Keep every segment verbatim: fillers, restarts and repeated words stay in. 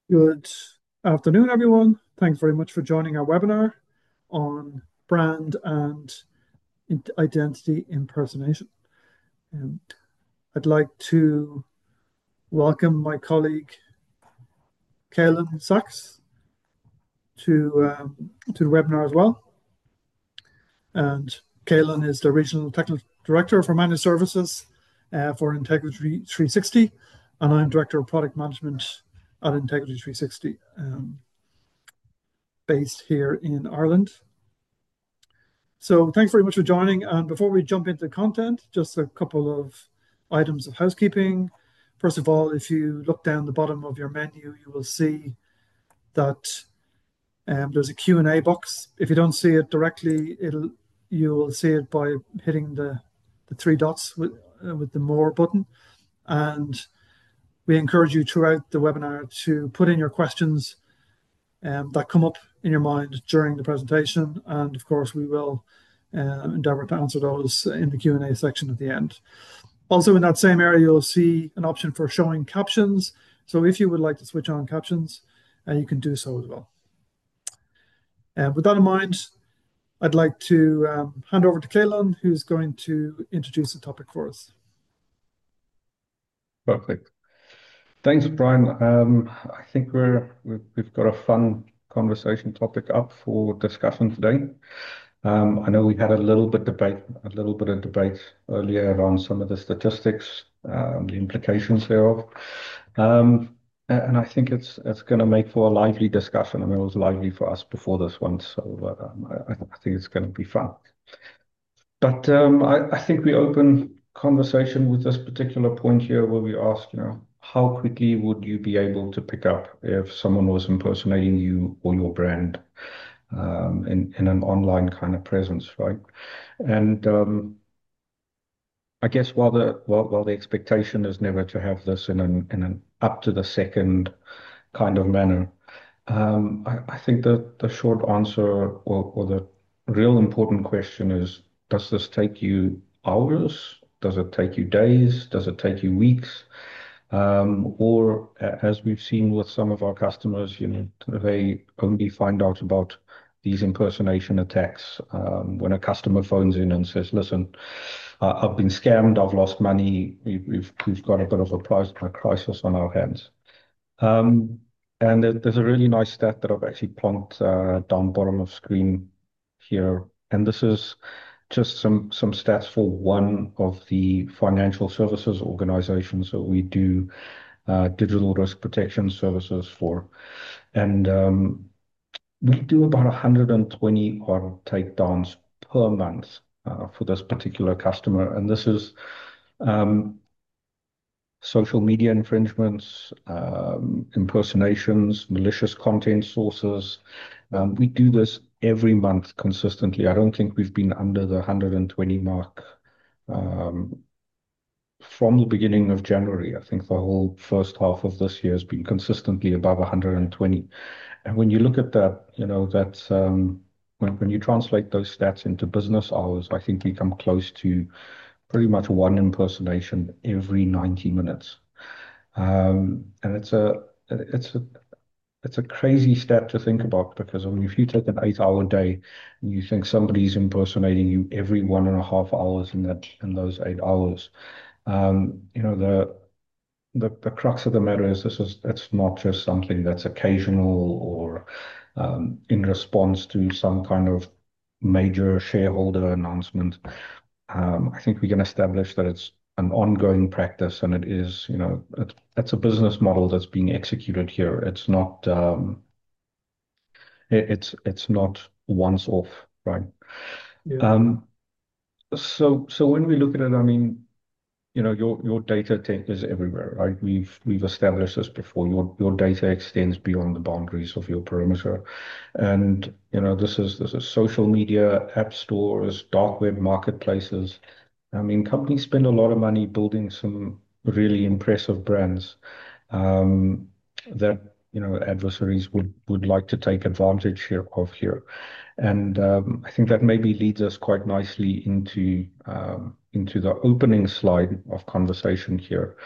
Good afternoon, everyone. Thanks very much for joining our webinar on brand and identity impersonation. Um, I'd like to welcome my colleague, Kaelan Sachs, to, um, to the webinar as well. And Kaelan is the Regional Technical Director for Managed Services uh, for Integrity three sixty, and I'm Director of Product Management at Integrity three sixty, um, based here in Ireland. So thanks very much for joining. And before we jump into content, just a couple of items of housekeeping. First of all, if you look down the bottom of your menu, you will see that um, there's a Q and A box. If you don't see it directly, it'll you will see it by hitting the, the three dots with, uh, with the More button. And we encourage you throughout the webinar to put in your questions um, that come up in your mind during the presentation. And of course, we will uh, endeavor to answer those in the Q and A section at the end. Also in that same area, you'll see an option for showing captions. So if you would like to switch on captions, uh, you can do so as well. And with that in mind, I'd like to um, hand over to Kaelan, who's going to introduce the topic for us. Perfect. Thanks, Brian. Um, I think we're we've, we've got a fun conversation topic up for discussion today. Um, I know we had a little bit debate, a little bit of debate earlier around some of the statistics, um, the implications thereof, um, a- and I think it's it's going to make for a lively discussion. I mean, it was lively for us before this one, so uh, um, I, I think it's going to be fun. But um, I, I think we open conversation with this particular point here where we ask, you know, how quickly would you be able to pick up if someone was impersonating you or your brand um, in, in an online kind of presence, right? And um, I guess while the while, while the expectation is never to have this in an in an up to the second kind of manner, um, I, I think that the short answer or, or the real important question is, does this take you hours? Does it take you days? Does it take you weeks? Um, or a- as we've seen with some of our customers, you know, they only find out about these impersonation attacks um, when a customer phones in and says, "Listen, uh, I've been scammed. I've lost money. We've we've, we've got a bit of a, price, a crisis on our hands." Um, and there- there's a really nice stat that I've actually plonked uh, down bottom of screen here. And this is just some some stats for one of the financial services organizations that we do uh, digital risk protection services for. And um, we do about one hundred twenty odd takedowns per month uh, for this particular customer. And this is um, social media infringements, um, impersonations, malicious content sources. Um, we do this every month consistently. I don't think we've been under the one hundred twenty mark um, from the beginning of January. I think the whole first half of this year has been consistently above one hundred twenty. And when you look at that, you know, that's um, when, when you translate those stats into business hours, I think we come close to pretty much one impersonation every ninety minutes. Um, and it's a it's a it's a crazy stat to think about because I mean, if you take an eight-hour day and you think somebody's impersonating you every one and a half hours in that in those eight hours, um, you know the the the crux of the matter is this is it's not just something that's occasional or um, in response to some kind of major shareholder announcement. Um, I think we can establish that it's an ongoing practice and it is, you know, it's, it's a business model that's being executed here. It's not, um, it, it's it's not once off, right? Yeah. Um, so so when we look at it, I mean, you know, your your data tech is everywhere, right? We've we've established this before. Your your data extends beyond the boundaries of your perimeter, and you know, this is this is social media, app stores, dark web marketplaces. I mean, companies spend a lot of money building some really impressive brands um, that you know adversaries would would like to take advantage here of here. And um, I think that maybe leads us quite nicely into um, into the opening slide of conversation here.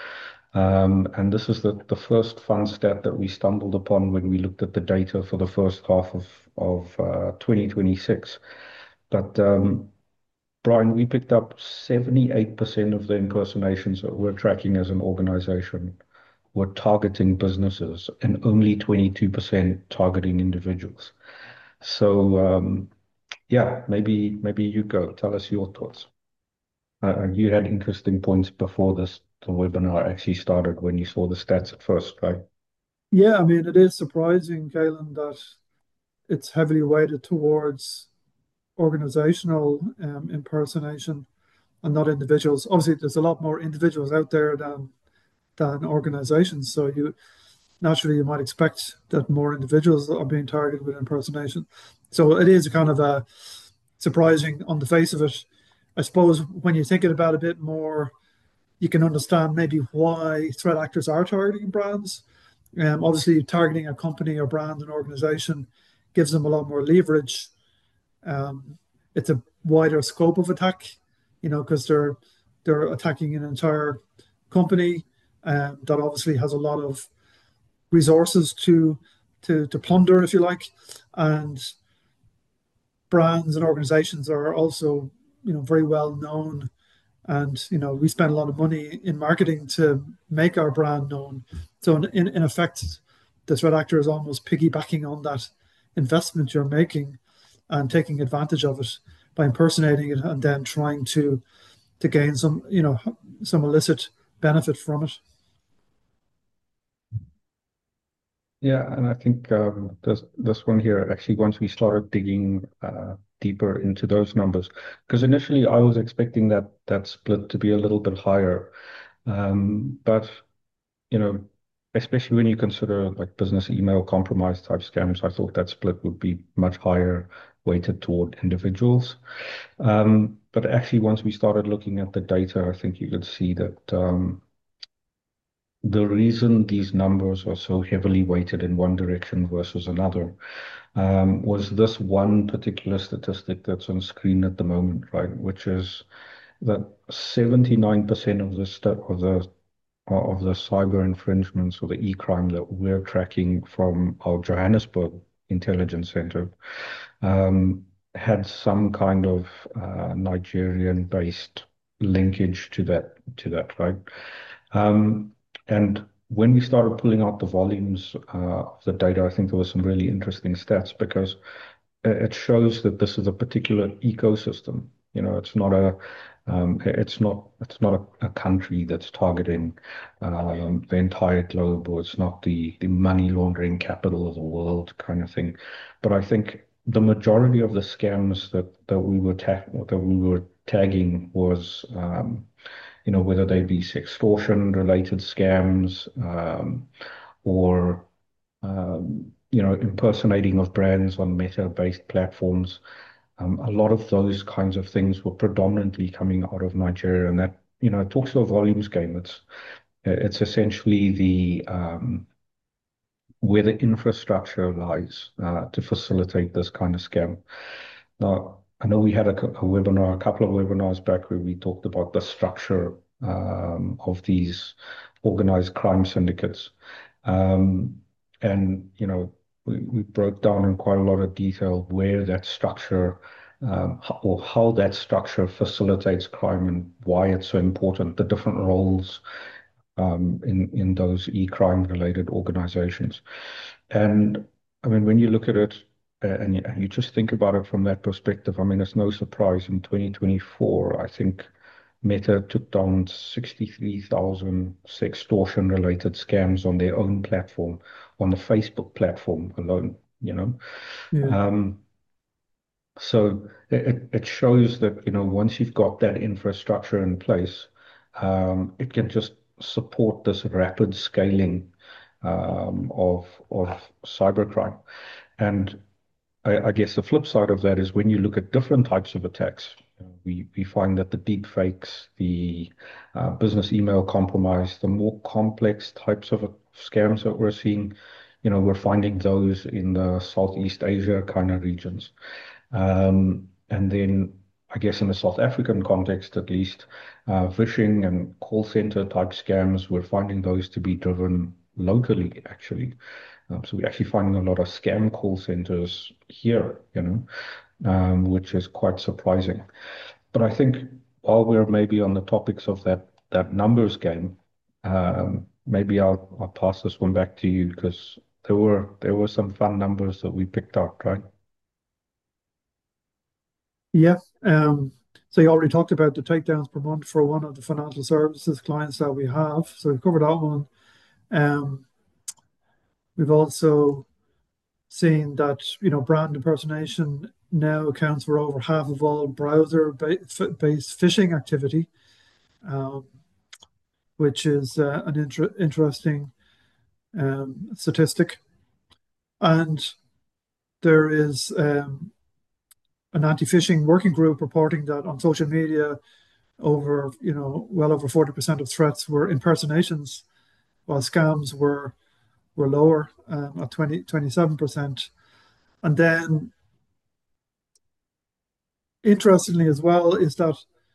Um, and this is the, the first fun stat that we stumbled upon when we looked at the data for the first half of, of uh, twenty twenty-six. But um, Brian, we picked up seventy-eight percent of the impersonations that we're tracking as an organization were targeting businesses and only twenty-two percent targeting individuals. So um, yeah, maybe maybe you go. Tell us your thoughts. Uh, you had interesting points before this the webinar actually started when you saw the stats at first, right? Yeah, I mean, it is surprising, Galen, that it's heavily weighted towards organizational um, impersonation and not individuals. Obviously, there's a lot more individuals out there than than organizations. So you naturally you might expect that more individuals are being targeted with impersonation. So it is kind of a surprising on the face of it. I suppose when you think about it a bit more, you can understand maybe why threat actors are targeting brands. Um, obviously, targeting a company or brand and organization gives them a lot more leverage. Um, it's a wider scope of attack, you know, because they're they're attacking an entire company um, that obviously has a lot of resources to to to plunder, if you like, and brands and organizations are also, you know, very well known, and you know we spend a lot of money in marketing to make our brand known. So in in effect, the threat actor is almost piggybacking on that investment you're making and taking advantage of it by impersonating it and then trying to to gain some, you know, some illicit benefit from it. Yeah, and I think um, this this one here actually once we started digging uh, deeper into those numbers, because initially I was expecting that that split to be a little bit higher, um, but you know, especially when you consider like business email compromise type scams, I thought that split would be much higher weighted toward individuals. Um, but actually, once we started looking at the data, I think you could see that um, the reason these numbers are so heavily weighted in one direction versus another um, was this one particular statistic that's on screen at the moment, right? Which is that seventy-nine percent of the stu of the of the cyber infringements or the e-crime that we're tracking from our Johannesburg Intelligence Center um, had some kind of uh, Nigerian-based linkage to that to that, right? Um, and when we started pulling out the volumes uh, of the data, I think there was some really interesting stats because it shows that this is a particular ecosystem. You know, it's not a um, it's not it's not a, a country that's targeting um, the entire globe, or it's not the the money laundering capital of the world kind of thing. But I think the majority of the scams that that we were ta that we were tagging was um, you know, whether they be extortion related scams um, or um, you know, impersonating of brands on meta-based platforms. Um, a lot of those kinds of things were predominantly coming out of Nigeria, and that, you know, it talks to a volumes game. It's it's essentially the um, where the infrastructure lies uh, to facilitate this kind of scam. Now, I know we had a, a webinar, a couple of webinars back where we talked about the structure um, of these organized crime syndicates. Um, and, you know, we, we broke down in quite a lot of detail where that structure um, ho- or how that structure facilitates crime and why it's so important, the different roles um, in, in those e-crime related organizations. And I mean, when you look at it uh, and you, and you just think about it from that perspective, I mean, it's no surprise in twenty twenty-four, I think Meta took down sixty-three thousand extortion related scams on their own platform, on the Facebook platform alone, you know. Yeah, Um, so it, it shows that, you know, once you've got that infrastructure in place, um, it can just support this rapid scaling um, of of cybercrime. And I, I guess the flip side of that is when you look at different types of attacks, uh, we, we find that the deep fakes, the uh, business email compromise, the more complex types of uh, scams that we're seeing, you know, we're finding those in the Southeast Asia kind of regions. Um, and then I guess in the South African context at least, uh, phishing and call center type scams, we're finding those to be driven locally, actually. Um, so we're actually finding a lot of scam call centers here, you know, um, which is quite surprising. But I think while we're maybe on the topics of that that numbers game, um, maybe I'll I'll pass this one back to you because there were there were some fun numbers that we picked up, right? Yeah. Um, so you already talked about the takedowns per month for one of the financial services clients that we have. So we've covered that one. Um, we've also seen that, you know, brand impersonation now accounts for over half of all browser-based phishing activity, um, which is uh, an inter interesting um, statistic. And there is um, an anti-phishing working group reporting that on social media, over, you know, well over forty percent of threats were impersonations, while scams were were lower um, at twenty, twenty-seven percent. And then, interestingly as well, is that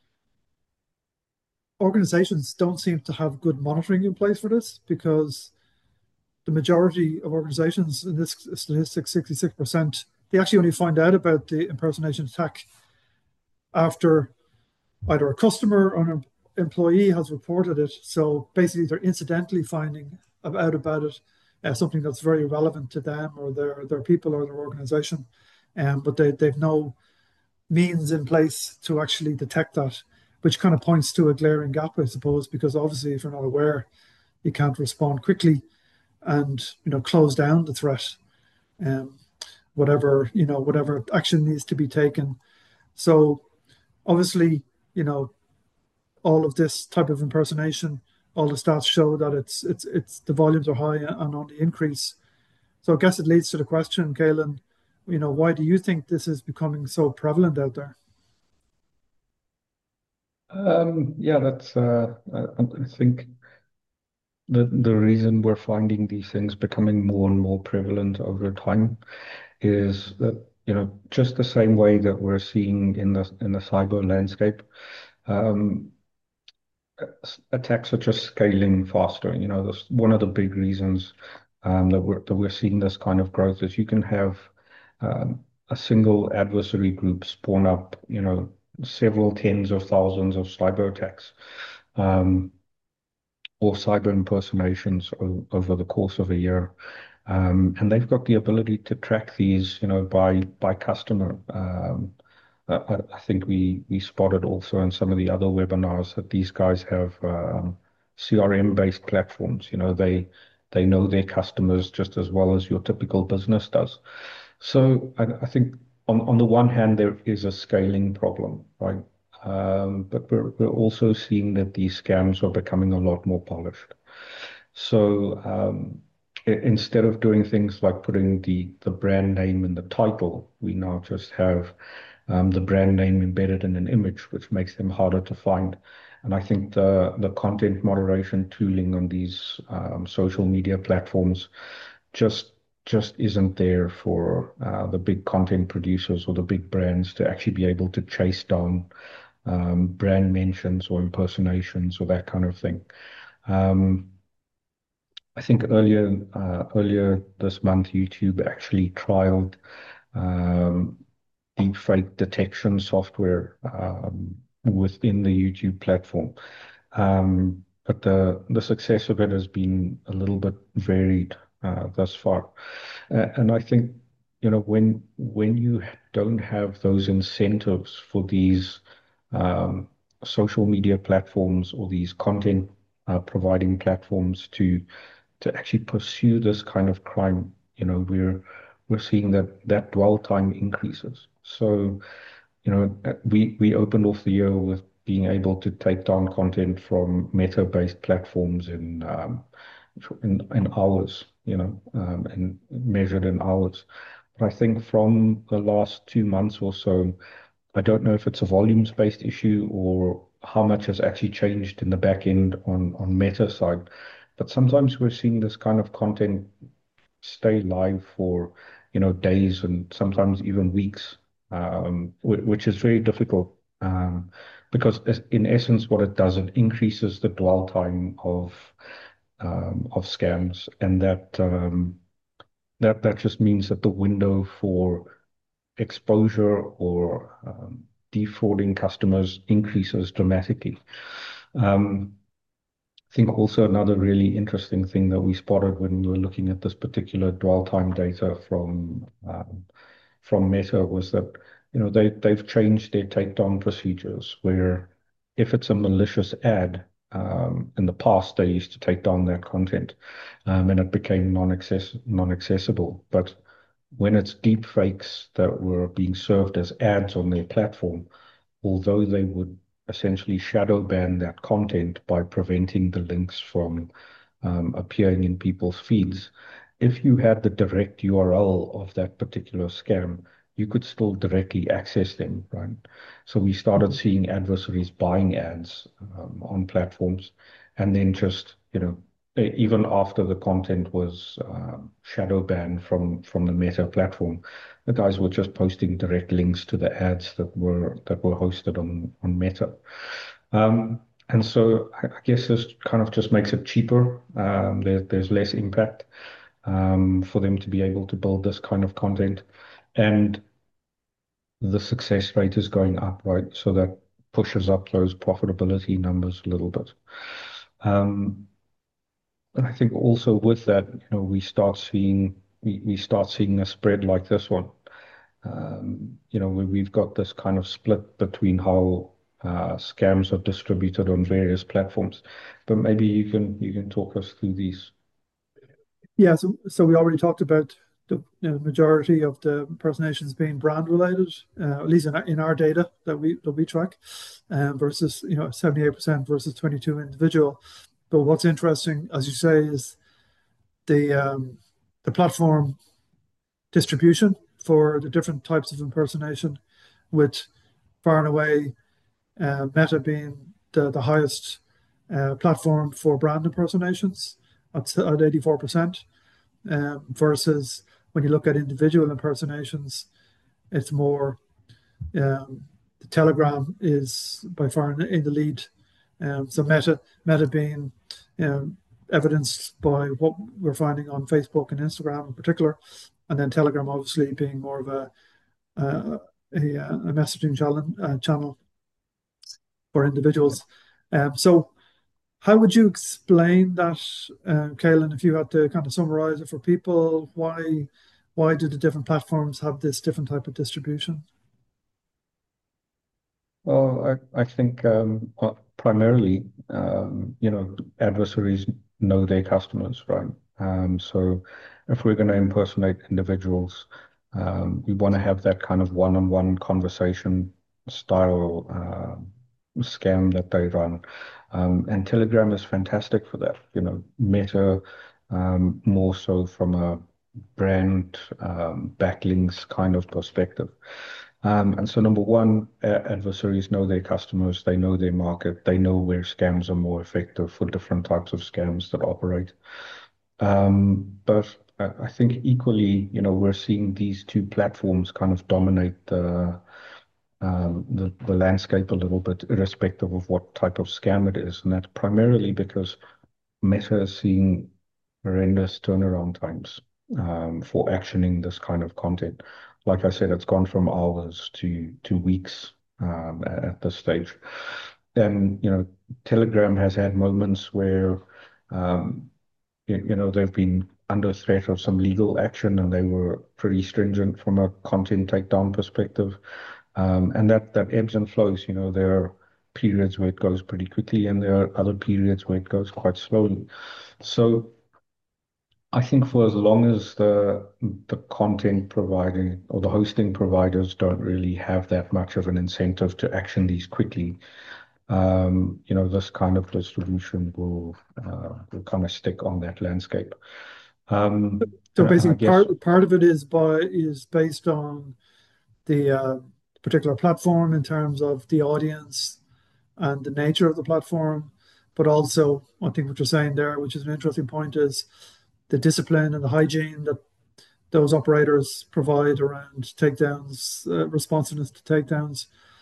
organizations don't seem to have good monitoring in place for this, because the majority of organizations in this statistic, sixty-six percent, they actually only find out about the impersonation attack after either a customer or an employee has reported it. So basically, they're incidentally finding out about it, uh, something that's very relevant to them or their their people or their organization, um, but they they've no means in place to actually detect that, which kind of points to a glaring gap, I suppose, because obviously, if you're not aware, you can't respond quickly and, you know, close down the threat. Um, whatever you know, whatever action needs to be taken. So obviously, you know, all of this type of impersonation, all the stats show that it's it's it's the volumes are high and on the increase. So I guess it leads to the question, Kaelan, you know, why do you think this is becoming so prevalent out there? Um, yeah, that's uh, I, I think the the reason we're finding these things becoming more and more prevalent over time is that, you know, just the same way that we're seeing in the in the cyber landscape, um, attacks are just scaling faster. You know, that's one of the big reasons um, that we're that we're seeing this kind of growth is you can have um, a single adversary group spawn up, you know, several tens of thousands of cyber attacks. Um, or cyber impersonations o- over the course of a year. Um, and they've got the ability to track these, you know, by by customer. Um, I, I think we we spotted also in some of the other webinars that these guys have um, C R M-based platforms. You know, they they know their customers just as well as your typical business does. So I, I think on on the one hand there is a scaling problem, right? Um, but we're we're also seeing that these scams are becoming a lot more polished. So um, i- instead of doing things like putting the the brand name in the title, we now just have um, the brand name embedded in an image, which makes them harder to find. And I think the the content moderation tooling on these um, social media platforms just just isn't there for uh, the big content producers or the big brands to actually be able to chase down um, brand mentions or impersonations or that kind of thing. Um, I think earlier uh, earlier this month, YouTube actually trialed um, deepfake detection software um, within the YouTube platform. Um, but the the success of it has been a little bit varied uh, thus far. Uh, and I think, you know, when when you don't have those incentives for these um, social media platforms or these content uh, providing platforms to to actually pursue this kind of crime, you know, we're we're seeing that that dwell time increases. So, you know, uh, we we opened off the year with being able to take down content from Meta-based platforms in um, in in hours, you know, um, and measured in hours. But I think from the last two months or so, I don't know if it's a volumes-based issue or how much has actually changed in the back end on on Meta side. But sometimes we're seeing this kind of content stay live for, you know, days and sometimes even weeks, um, whi- which is very difficult Um, because in essence, what it does, it increases the dwell time of um, of scams, and that um, that that just means that the window for exposure or um, defrauding customers increases dramatically. Um, I think also another really interesting thing that we spotted when we were looking at this particular dwell time data from um, from Meta was that, you know, they they've changed their takedown procedures where if it's a malicious ad, um, in the past they used to take down that content, um, and it became non-access non-accessible. But when it's deep fakes that were being served as ads on their platform, although they would essentially shadow ban that content by preventing the links from um, appearing in people's feeds, if you had the direct U R L of that particular scam, you could still directly access them, right? So we started Mhm. seeing adversaries buying ads um, on platforms, and then just, you know, e- even after the content was um, shadow banned from from the Meta platform, the guys were just posting direct links to the ads that were that were hosted on on Meta. Um, and so I, I guess this kind of just makes it cheaper. Um, there, there's less impact um, for them to be able to build this kind of content, and the success rate is going up, right? So that pushes up those profitability numbers a little bit. Um, and I think also with that, you know, we start seeing we, we start seeing a spread like this one. Um, you know, we, we've got this kind of split between how uh, scams are distributed on various platforms. But maybe you can you can talk us through these. Yeah, so so we already talked about the, you know, majority of the impersonations being brand related, uh, at least in our, in our data that we that we track, um, versus you know seventy-eight percent versus twenty-two individual. But what's interesting, as you say, is the um, the platform distribution for the different types of impersonation, with far and away uh, Meta being the, the highest uh, platform for brand impersonations at, at eighty-four percent, um, versus when you look at individual impersonations, it's more um, the Telegram is by far in the, in the lead. Um, so Meta, Meta being um, evidenced by what we're finding on Facebook and Instagram in particular, and then Telegram obviously being more of a a, a, a messaging channel, uh, channel for individuals. Um, so how would you explain that, uh, Kaylin, if you had to kind of summarize it for people? Why why do the different platforms have this different type of distribution? Well, I, I think um, well, primarily, um, you know, adversaries know their customers, right? Um, so if we're going to impersonate individuals, um, we want to have that kind of one-on-one conversation style uh, scam that they run. Um, and Telegram is fantastic for that. You know, Meta, um, more so from a brand um, backlinks kind of perspective. Um, and so number one, uh, adversaries know their customers, they know their market, they know where scams are more effective for different types of scams that operate. Um, but I, I think equally, you know, we're seeing these two platforms kind of dominate the um, the, the landscape a little bit, irrespective of what type of scam it is. And that's primarily because Meta is seeing horrendous turnaround times um, for actioning this kind of content. Like I said, it's gone from hours to to weeks um, at, at this stage. And you know, Telegram has had moments where um, you, you know they've been under threat of some legal action, and they were pretty stringent from a content takedown perspective. Um, and that that ebbs and flows. You know, there are periods where it goes pretty quickly, and there are other periods where it goes quite slowly. So I think for as long as the the content provider or the hosting providers don't really have that much of an incentive to action these quickly, um, you know, this kind of distribution will uh, will kind of stick on that landscape. Um, So and I basically, guess, part part of it is by is based on the uh, particular platform in terms of the audience and the nature of the platform, but also I think what you're saying there, which is an interesting point, is the discipline and the hygiene that those operators provide around takedowns, uh, responsiveness to takedowns.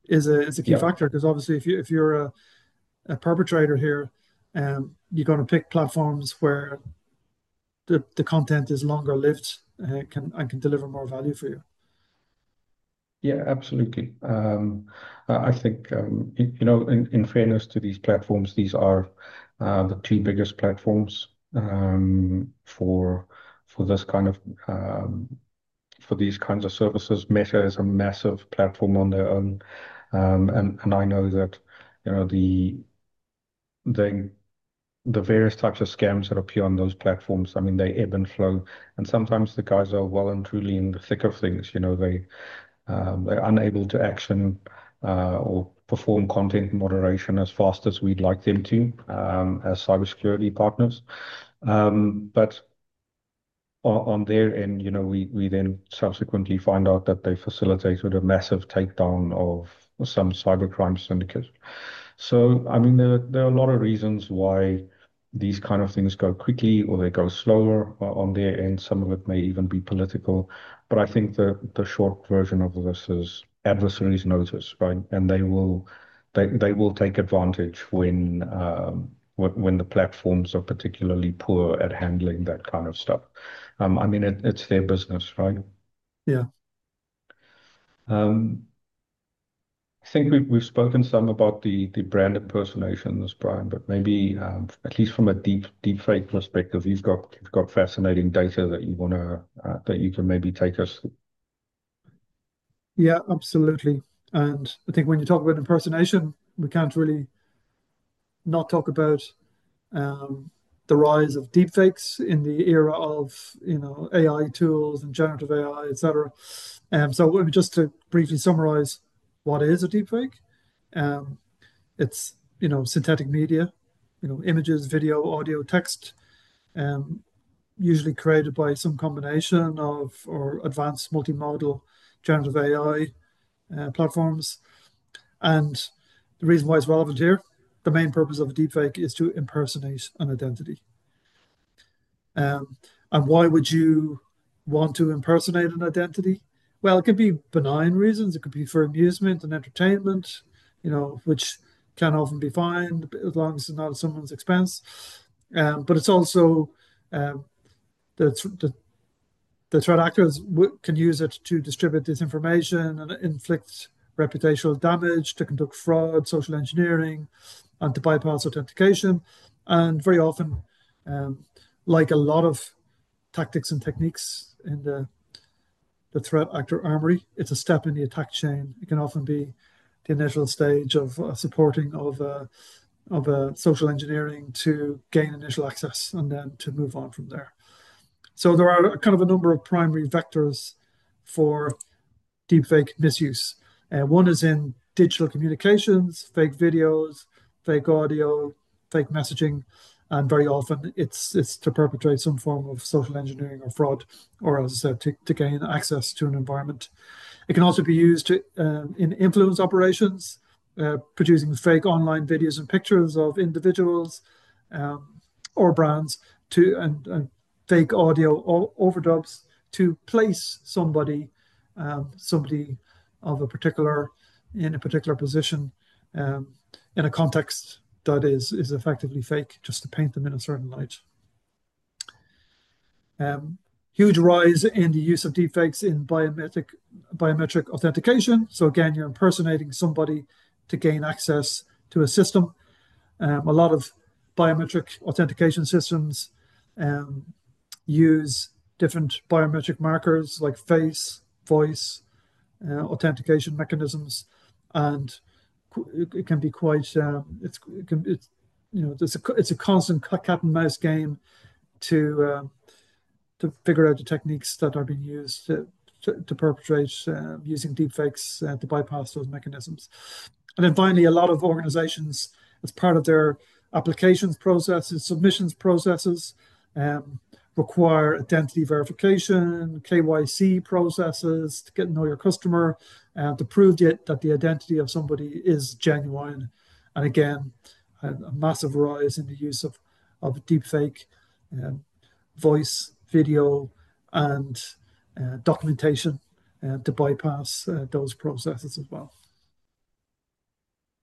is a is a key Yeah. factor, because obviously if you if you're a, a perpetrator here, um, you're going to pick platforms where the, the content is longer lived, uh, can and can deliver more value for you. Yeah, absolutely. Um, I I think, um, y- you know, in, in fairness to these platforms, these are uh, the two biggest platforms um, for for this kind of um, for these kinds of services. Meta is a massive platform on their own, um, and and I know that, you know, the the the various types of scams that appear on those platforms. I mean, they ebb and flow, and sometimes the guys are well and truly in the thick of things. You know, they um, they're unable to action uh, or perform content moderation as fast as we'd like them to um, as cybersecurity partners. Um, but on, on their end, you know, we, we then subsequently find out that they facilitated a massive takedown of some cybercrime syndicate. So, I mean, there, there are a lot of reasons why these kind of things go quickly or they go slower uh, on their end. Some of it may even be political. But I think the, the short version of this is adversaries notice, right? And they will they, they will take advantage when um, when, when the platforms are particularly poor at handling that kind of stuff. Um, I mean, it, it's their business, right? Yeah. Um, I think we've we've spoken some about the the brand impersonations, Brian, but maybe um, at least from a deep deep fake perspective, you've got you've got fascinating data that you wanna uh, that you can maybe take us through. Yeah, absolutely. And I think when you talk about impersonation, we can't really not talk about um, the rise of deepfakes in the era of you know A I tools and generative A I, et cetera. Um, so just to briefly summarize, what is a deepfake? Um, it's you know synthetic media, you know images, video, audio, text, um, usually created by some combination of or advanced multimodal generative A I uh, platforms. And the reason why it's relevant here, the main purpose of a deepfake is to impersonate an identity. Um, and why would you want to impersonate an identity? Well, it could be benign reasons. It could be for amusement and entertainment, you know, which can often be fine as long as it's not at someone's expense. Um, but it's also um, the, the the threat actors w- can use it to distribute disinformation and inflict reputational damage, to conduct fraud, social engineering, and to bypass authentication. And very often, um, like a lot of tactics and techniques in the, the threat actor armory, it's a step in the attack chain. It can often be the initial stage of uh, supporting of uh, of uh, social engineering to gain initial access and then to move on from there. So there are kind of a number of primary vectors for deepfake misuse. Uh, one is in digital communications, fake videos, fake audio, fake messaging, and very often it's it's to perpetrate some form of social engineering or fraud, or as I said, to, to gain access to an environment. It can also be used to, um, in influence operations, uh, producing fake online videos and pictures of individuals um, or brands to and, and fake audio o- overdubs to place somebody, um, somebody of a particular in a particular position um, in a context that is is effectively fake, just to paint them in a certain light. Um, Huge rise in the use of deepfakes in biometric biometric authentication. So again, you're impersonating somebody to gain access to a system. Um, a lot of biometric authentication systems um, use different biometric markers like face, voice, uh, authentication mechanisms, and it, it can be quite. Um, it's it can it's you know it's a it's a constant cat and mouse game to uh, to figure out the techniques that are being used to, to, to perpetrate uh, using deepfakes uh, to bypass those mechanisms. And then finally, a lot of organizations, as part of their applications processes, submissions processes, um, require identity verification, K Y C processes to get to know your customer, uh, to prove the, that the identity of somebody is genuine. And again, a, a massive rise in the use of, of deepfake um, voice, video, and uh, documentation uh, to bypass uh, those processes as well.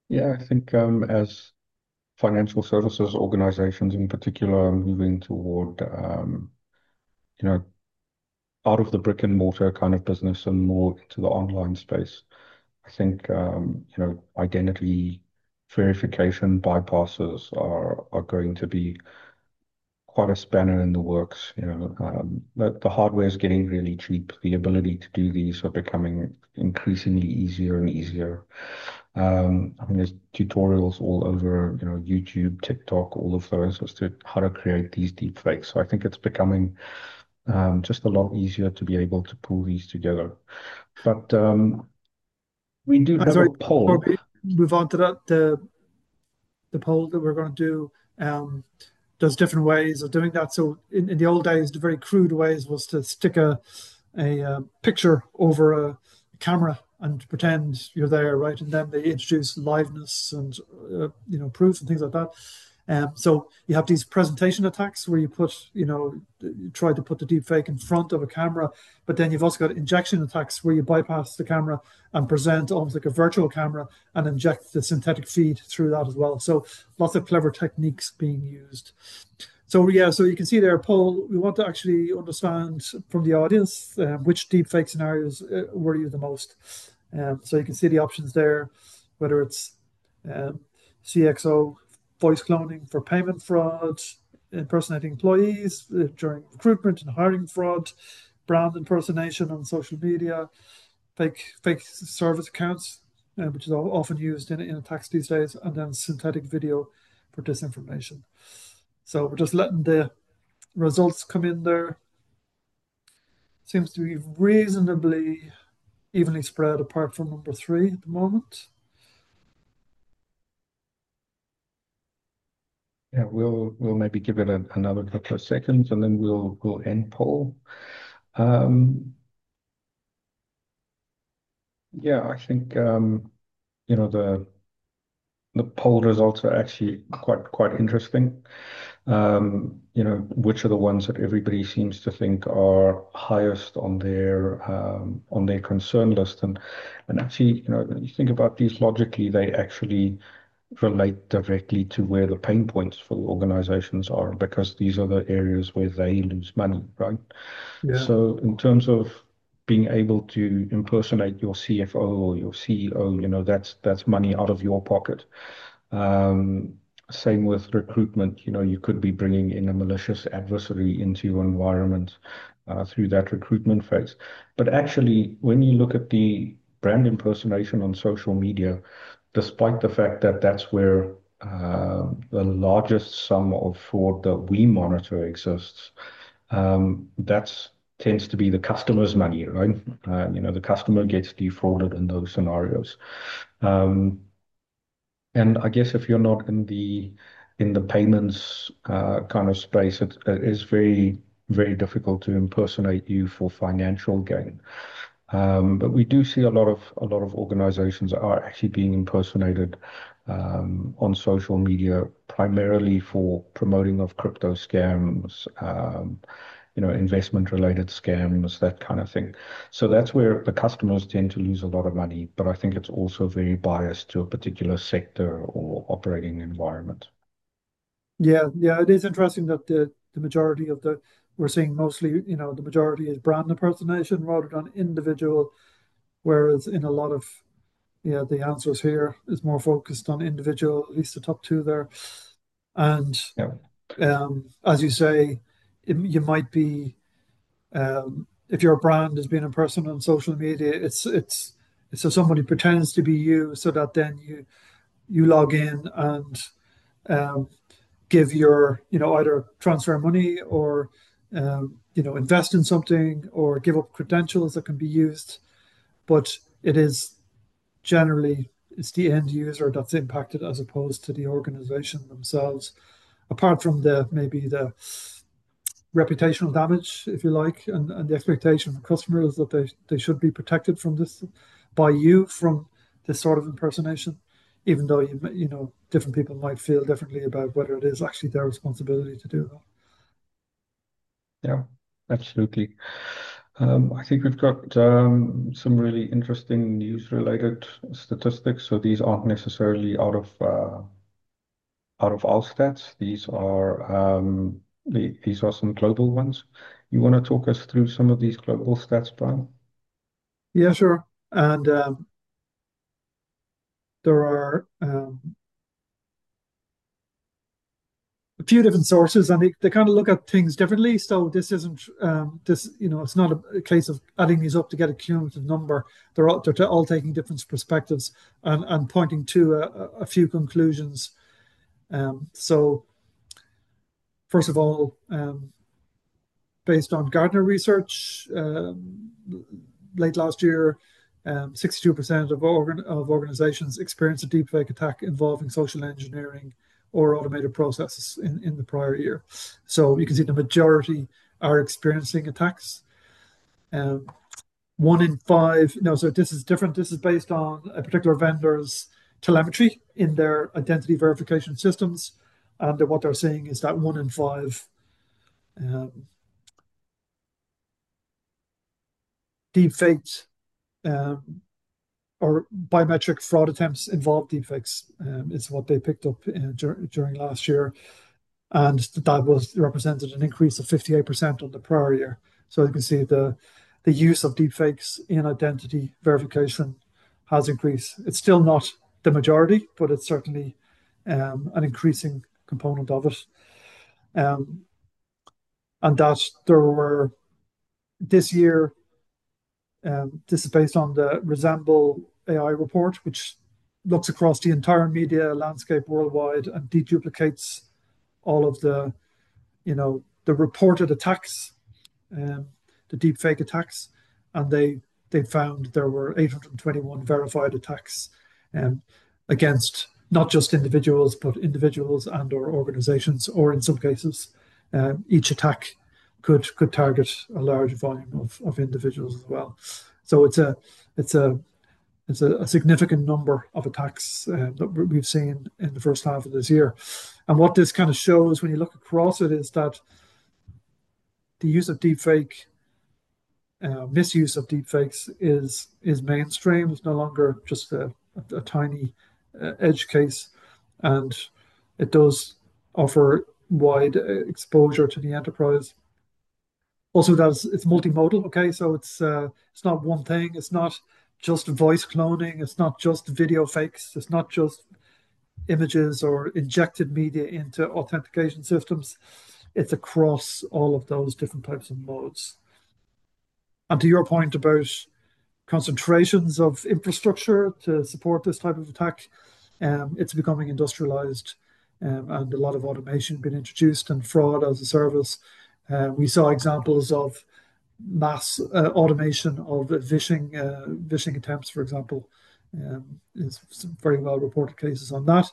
Yeah, I think um, as financial services organizations in particular are moving toward, um, you know, out of the brick and mortar kind of business and more into the online space. I think um, you know, identity verification bypasses are are going to be quite a spanner in the works. You know, um, the, the hardware is getting really cheap. The ability to do these are becoming increasingly easier and easier. Um, I mean, there's tutorials all over, you know, YouTube, TikTok, all of those as to how to create these deep fakes. So I think it's becoming um, just a lot easier to be able to pull these together. But um, we do I'm have a sorry, before poll. we move on to that, the the poll that we're going to do, um, there's different ways of doing that. So in, in the old days, the very crude ways was to stick a a uh, picture over a camera and pretend you're there, right? And then they introduce liveness and uh, you know proof and things like that. Um, so you have these presentation attacks where you put, you know, you try to put the deep fake in front of a camera, but then you've also got injection attacks where you bypass the camera and present almost like a virtual camera and inject the synthetic feed through that as well. So lots of clever techniques being used. So yeah, so you can see there, Paul, we want to actually understand from the audience um, which deepfake scenarios uh, worry you the most. Um, so you can see the options there, whether it's um, C X O voice cloning for payment fraud, impersonating employees uh, during recruitment and hiring fraud, brand impersonation on social media, fake fake service accounts, uh, which is often used in, in attacks these days, and then synthetic video for disinformation. So we're just letting the results come in there. Seems to be reasonably evenly spread apart from number three at the moment. Yeah, we'll we'll maybe give it a, another couple of seconds and then we'll we'll end poll. Um, yeah, I think um, you know, the the poll results are actually quite quite interesting. Um, you know, which are the ones that everybody seems to think are highest on their um, on their concern list, and and actually, you know, when you think about these logically, they actually relate directly to where the pain points for the organizations are, because these are the areas where they lose money, right? Yeah, So in terms of being able to impersonate your C F O or your C E O, you know, that's that's money out of your pocket. Um, Same with recruitment. You know, you could be bringing in a malicious adversary into your environment uh, through that recruitment phase. But actually, when you look at the brand impersonation on social media, despite the fact that that's where uh, the largest sum of fraud that we monitor exists, um, that's tends to be the customer's money, right? Uh, you know, the customer gets defrauded in those scenarios. Um, and I guess if you're not in the in the payments uh, kind of space, it, it is very, very difficult to impersonate you for financial gain. Um, but we do see a lot of a lot of organizations are actually being impersonated um, on social media, primarily for promoting of crypto scams, um, you know, investment related scams, that kind of thing. So that's where the customers tend to lose a lot of money, but I think it's also very biased to a particular sector or operating environment. yeah, yeah. It is interesting that the the majority of the we're seeing mostly, you know, the majority is brand impersonation rather than individual, whereas in a lot of yeah, the answers here is more focused on individual, at least the top two there. And Yeah, um, as you say, it, you might be um, if your brand is being a person on social media, it's it's it's so somebody pretends to be you, so that then you you log in and um, give your you know either transfer money or um, you know invest in something or give up credentials that can be used. But it is generally it's the end user that's impacted as opposed to the organization themselves. Apart from the maybe the reputational damage, if you like, and, and the expectation from customers that they, they should be protected from this by you from this sort of impersonation, even though you you know different people might feel differently about whether it is actually their responsibility to do that. yeah, absolutely. Um, I think we've got um, some really interesting news-related statistics. So these aren't necessarily out of uh, out of our stats. These are um, the, these are some global ones. You want to talk us through some of these global stats, Brian? Yeah, sure. And um, there are um, a few different sources, and they, they kind of look at things differently. So this isn't um, this, you know, it's not a, a case of adding these up to get a cumulative number. They're all, they're all taking different perspectives and, and pointing to a, a few conclusions. Um, so first of all, um, based on Gartner research, um, late last year, um, sixty-two percent of, organ- of organizations experienced a deepfake attack involving social engineering or automated processes in, in the prior year. So you can see the majority are experiencing attacks. Um, one in five, no, so this is different. This is based on a particular vendor's telemetry in their identity verification systems. And what they're saying is that one in five um, deepfaked um, or biometric fraud attempts involved deepfakes. Um, is what they picked up uh, dur- during last year, and that was represented an increase of fifty-eight percent on the prior year. So you can see the the use of deepfakes in identity verification has increased. It's still not the majority, but it's certainly um, an increasing component of it. Um, and that there were this year, Um, this is based on the Resemble A I report, which looks across the entire media landscape worldwide and deduplicates all of the, you know, the reported attacks, um, the deep fake attacks, and they they found there were eight hundred twenty-one verified attacks um, against not just individuals, but individuals and or organizations, or in some cases, um, each attack could could target a large volume of, of individuals as well. So it's a it's a it's a, a significant number of attacks uh, that we've seen in the first half of this year. And what this kind of shows when you look across it is that the use of deepfake, uh, misuse of deepfakes is is mainstream. It's no longer just a, a, a tiny uh, edge case, and it does offer wide uh, exposure to the enterprise. Also, that it's multimodal. Okay, so it's uh, it's not one thing. It's not just voice cloning. It's not just video fakes. It's not just images or injected media into authentication systems. It's across all of those different types of modes. And to your point about concentrations of infrastructure to support this type of attack, um, it's becoming industrialized um, and a lot of automation being introduced and fraud as a service. Uh, we saw examples of mass uh, automation of phishing, uh, phishing attempts, for example. Um, is some very well reported cases on that.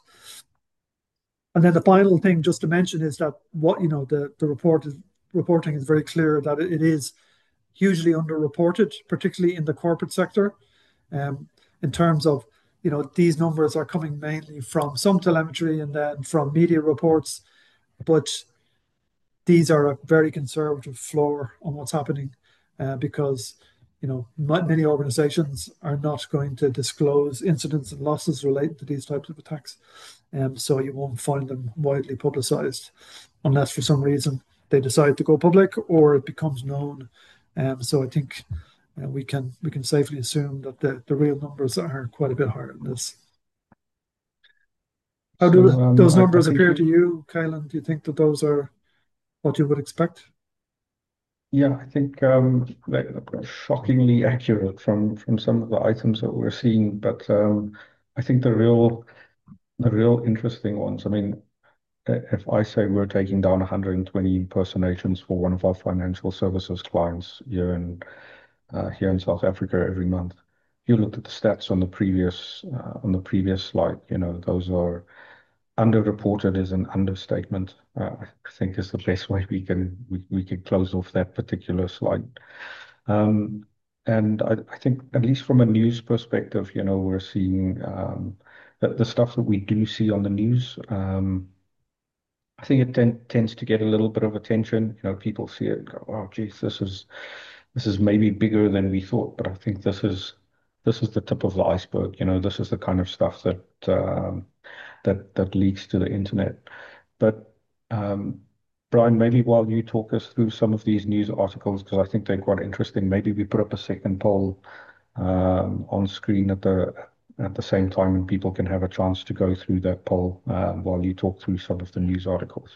And then the final thing just to mention is that what you know the the report is, reporting is very clear that it, it is hugely underreported, particularly in the corporate sector, um, in terms of you know these numbers are coming mainly from some telemetry and then from media reports, but these are a very conservative floor on what's happening uh, because you know many organizations are not going to disclose incidents and losses related to these types of attacks, um, so you won't find them widely publicized unless for some reason they decide to go public or it becomes known. Um, so I think uh, we can we can safely assume that the, the real numbers are quite a bit higher than this. How So do um, those I, I numbers think appear you, to you, Kylan? Do you think that those are what you would expect? yeah, I think um, they- they're shockingly accurate from from some of the items that we're seeing. But um, I think the real the real interesting ones. I mean, if I say we're taking down one hundred twenty impersonations for one of our financial services clients here in uh, here in South Africa every month, you looked at the stats on the previous uh, on the previous slide. You know, those are underreported is an understatement. Uh, I think is the best way we can we, we can close off that particular slide. Um, and I, I think at least from a news perspective, you know, we're seeing um, that the stuff that we do see on the news. Um, I think it ten tends to get a little bit of attention. You know, people see it and go, "Oh, geez, this is this is maybe bigger than we thought, but I think this is this is the tip of the iceberg. You know, this is the kind of stuff that um, that that leaks to the internet. But um, Brian, maybe while you talk us through some of these news articles, because I think they're quite interesting, maybe we put up a second poll um, on screen at the at the same time, and people can have a chance to go through that poll um, while you talk through some of the news articles.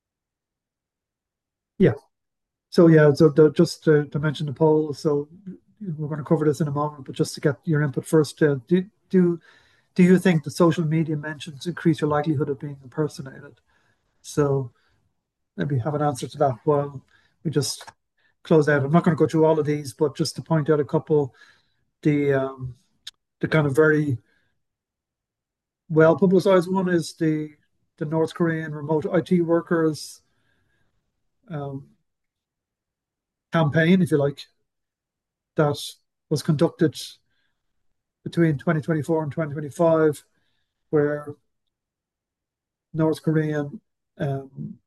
Yeah. So yeah, so the, just to, to mention the poll, so we're going to cover this in a moment, but just to get your input first, uh, do do do you think the social media mentions increase your likelihood of being impersonated? So maybe have an answer to that while we just close out. I'm not going to go through all of these, but just to point out a couple, the um, the kind of very well publicized one is the the North Korean remote I T workers um, campaign, if you like, that was conducted between twenty twenty-four and twenty twenty-five, where North Korean um,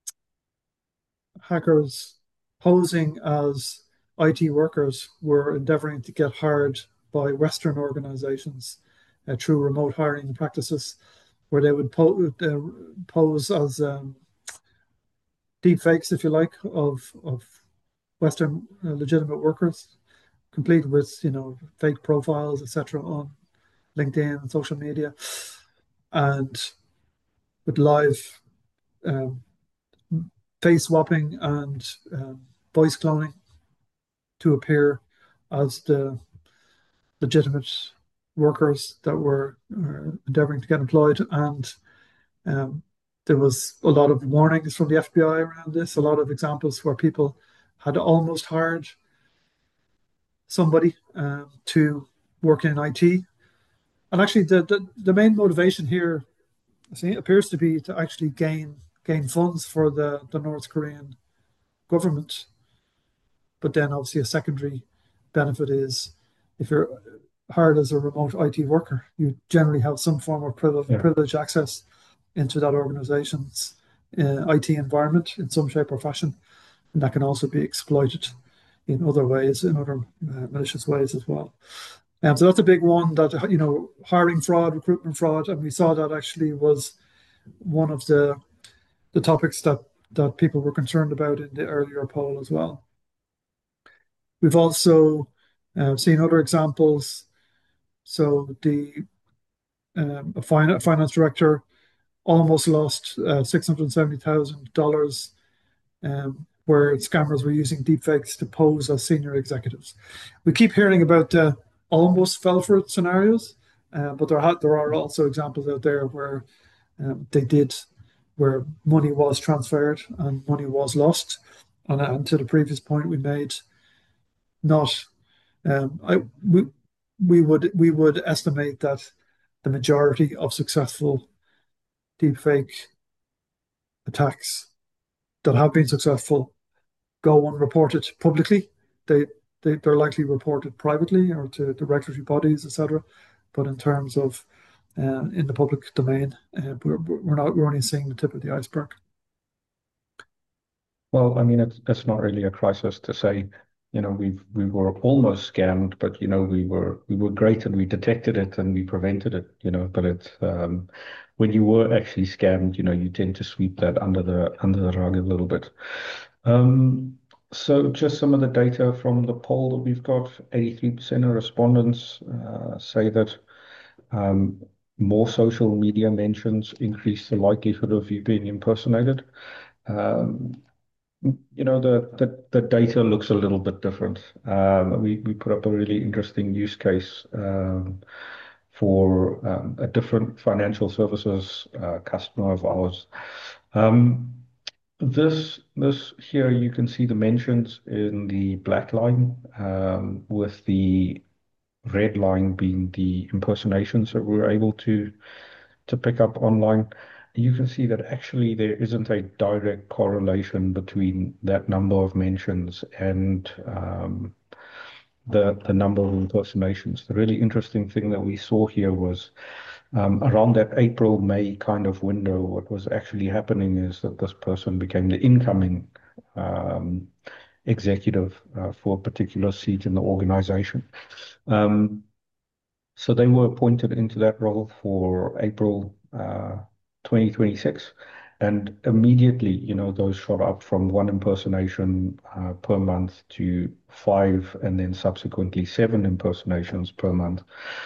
hackers posing as I T workers were endeavoring to get hired by Western organizations uh, through remote hiring practices, where they would po- uh, pose as um, deep fakes, if you like, of of Western uh, legitimate workers, complete with you know fake profiles, et cetera, on LinkedIn and social media, and with live um, face swapping and um, voice cloning to appear as the legitimate workers that were uh, endeavoring to get employed. And um, there was a lot of warnings from the F B I around this, a lot of examples where people had almost hired somebody um, to work in I T. And actually, the, the, the main motivation here I think, appears to be to actually gain gain funds for the, the North Korean government. But then, obviously, a secondary benefit is if you're hired as a remote I T worker, you generally have some form of privilege, Yeah. privilege access into that organization's uh, I T environment in some shape or fashion. And that can also be exploited in other ways, in other uh, malicious ways as well. Um, so that's a big one that, you know, hiring fraud, recruitment fraud, and we saw that actually was one of the the topics that that people were concerned about in the earlier poll as well. We've also uh, seen other examples. So the um, a, fin- a finance director almost lost uh, six hundred seventy thousand dollars um, where scammers were using deepfakes to pose as senior executives. We keep hearing about the almost fell for it scenarios, uh, but there, ha- there are also examples out there where um, they did, where money was transferred and money was lost. And, and to the previous point we made, not um, I we we would we would estimate that the majority of successful deepfake attacks that have been successful go unreported publicly. They, they they're likely reported privately or to the regulatory bodies, et cetera. But in terms of uh, in the public domain, uh, we're, we're not we're only seeing the tip of the iceberg. Well, I mean, it's it's not really a crisis to say, you know, we've we were almost scammed, but you know, we were we were great and we detected it and we prevented it, you know, but it's um when you were actually scammed, you know, you tend to sweep that under the under the rug a little bit. Um, so just some of the data from the poll that we've got, eighty-three percent of respondents uh, say that um, more social media mentions increase the likelihood of you being impersonated. Um, you know, the, the, the data looks a little bit different. Um, we, we put up a really interesting use case um, for um, a different financial services uh, customer of ours. Um, this this here you can see the mentions in the black line um, with the red line being the impersonations that we were able to to pick up online. You can see that actually there isn't a direct correlation between that number of mentions and um, the the number of impersonations. The really interesting thing that we saw here was um, around that April, May kind of window, what was actually happening is that this person became the incoming um, executive uh, for a particular seat in the organization. Um, so they were appointed into that role for April uh, twenty twenty-six. And immediately, you know, those shot up from one impersonation uh, per month to five, and then subsequently seven impersonations per month.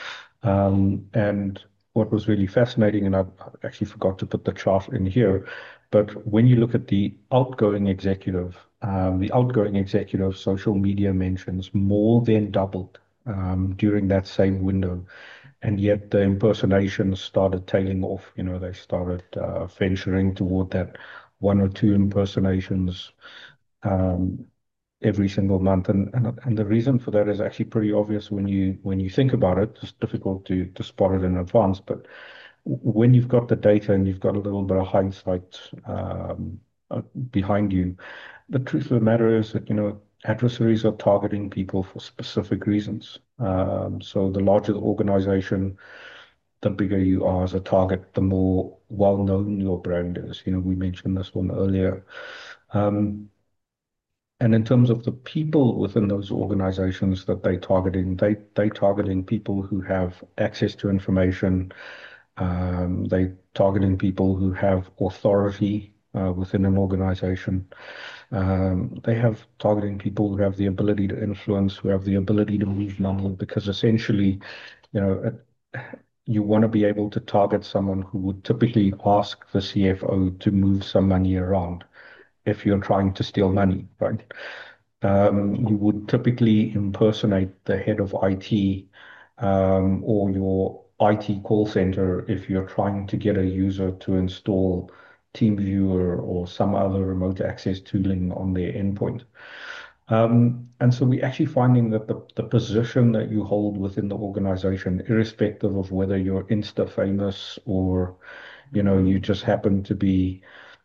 Um, and what was really fascinating, and I actually forgot to put the chart in here, but when you look at the outgoing executive, um, the outgoing executive social media mentions more than doubled um, during that same window. And yet the impersonations started tailing off. You know, they started uh, venturing toward that one or two impersonations um, every single month. And, and and the reason for that is actually pretty obvious when you when you think about it. It's difficult to to spot it in advance, but when you've got the data and you've got a little bit of hindsight um, uh, behind you, the truth of the matter is that, you know, adversaries are targeting people for specific reasons. Um, so the larger the organization, the bigger you are as a target, the more well-known your brand is. You know, we mentioned this one earlier. Um, and in terms of the people within those organizations that they targeting, they they targeting people who have access to information. Um, they targeting people who have authority uh, within an organization. Um, they have targeting people who have the ability to influence, who have the ability to move money, because essentially, you know, it, you want to be able to target someone who would typically ask the C F O to move some money around if you're trying to steal money, right? Um, you would typically impersonate the head of I T um, or your I T call center if you're trying to get a user to install TeamViewer or some other remote access tooling on their endpoint. Um, and so we're actually finding that the, the position that you hold within the organization, irrespective of whether you're Insta famous or, you know, you just happen to be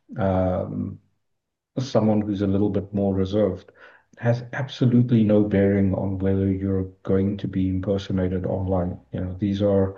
um, someone who's a little bit more reserved, has absolutely no bearing on whether you're going to be impersonated online. You know, these are